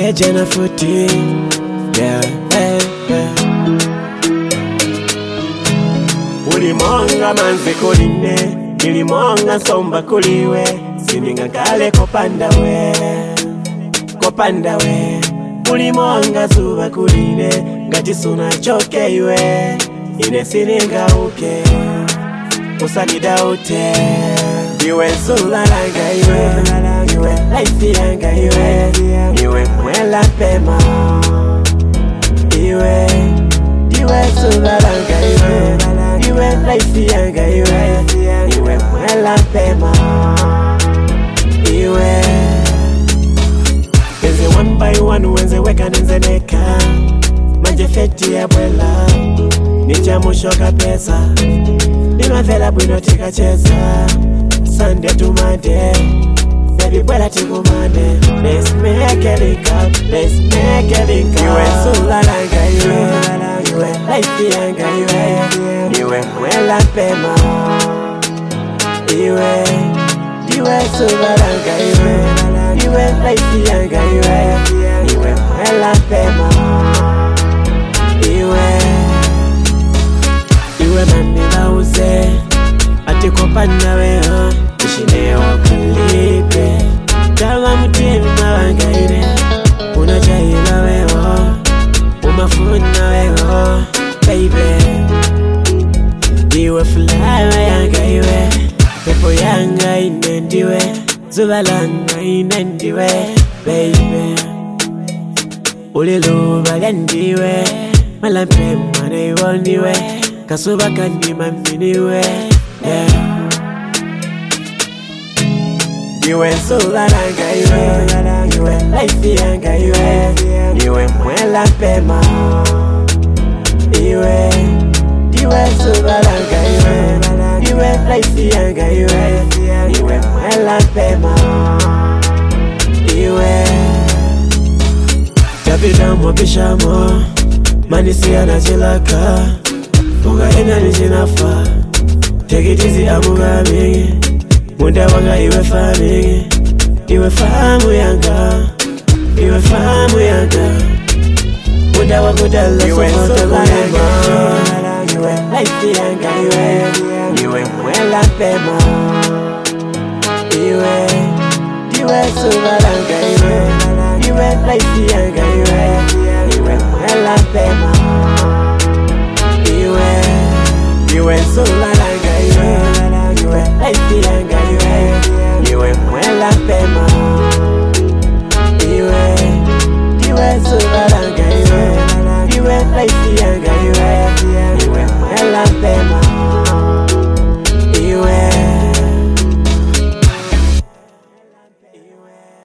jana futi, yeah, Ulimonga manze kuline, nilimonga somba kuliwe, sininga kale kopanda we, ulimonga zuba kuline, ngati suna choke iwe, ine sininga uke, usanida ute, iwe zula langa iwe life yanga iwe mwela pema, iwe zula langa iwe life yanga iwe mwela pema, iwe Benze one by one wenze weka nenze neka, manje feti ya bwela, nicha mushoka pesa, nima vela bwino tika chesa, Sunday to Monday, baby bwela tiku Monday, let's make a link up, Iwe sula langa iwe life yanga iwe mwela pema, iwe sula langa iwe life yanga iwe mwela pema, iwe mami bauze ati kopana weho ishineo kulipe kama mutima wangaire unajahila weho umafuna weho baby iwe fulawa yanga iwe pepo yanga inendiwe zubalanga inendiwe baby uliluba lyandiwe malampema neiwoniwe kasuba kandima miniwe Iwe zula langa iwe life yanga iwe mwela pema, iwe zula langa iwe life yanga iwe mwela pema, iwe Tapita mwabishamo manisi anachilaka, Uga ena nijinafa, take it easy amuga mingi, Munda wanga iwe famu yanga, Munda wakuda la sofota langa, iwe life yanga iwe mwela pema, iwe suba langa iwe life yanga iwe mwela pema, iwe zula langa iwe life yanga iwe mwela pema, iwe zula langa iwe life yanga iwe mwela pema.